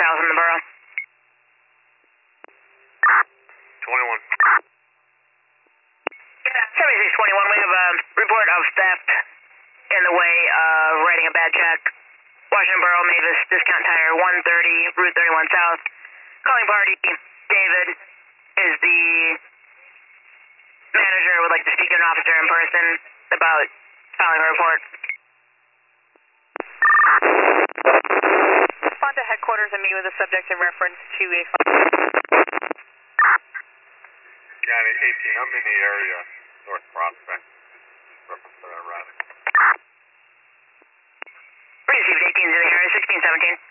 south in the borough. 21. 7621, we have a report of theft in the way of writing a bad check. Washington Borough, Mavis, Discount Tire, 130, Route 31 South. Calling party, David is the manager, would like to speak to an officer in person about filing a report. Respond to headquarters and meet with the subject in reference to a... County 18, I'm in the area, North Prospect, reference to that route. Received 18's in the area, 1617.